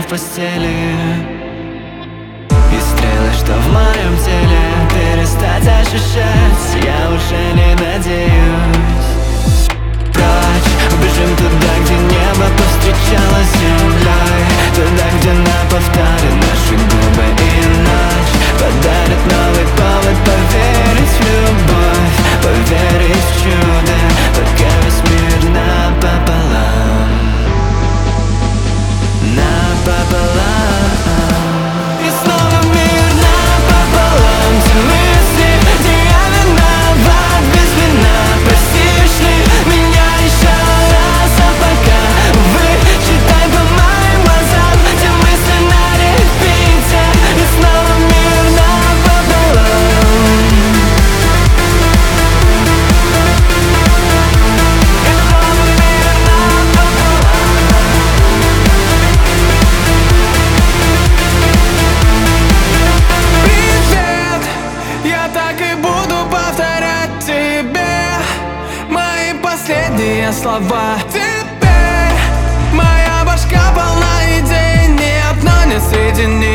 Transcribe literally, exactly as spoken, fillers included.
в постели. И стрелы, что в моем теле, перестать ощущать я уже не надеюсь. Прочь, убежим туда, где небо повстречалось с землей, туда, где на повторе наши губы и ночь подарят новый повод поверить в любовь, поверить в чудо, пока весь мир напополам, напополам. И снова мир напополам, все мысли, где я виноват, без вина. Простишь ли меня еще раз, а пока, увы, читай по моим глазам все мысли на репите. И снова мир напополам. И снова мир напополам. Привет, я так и буду повторять тебе мои последние слова. Теперь моя башка полна идей, ни одной не соединить.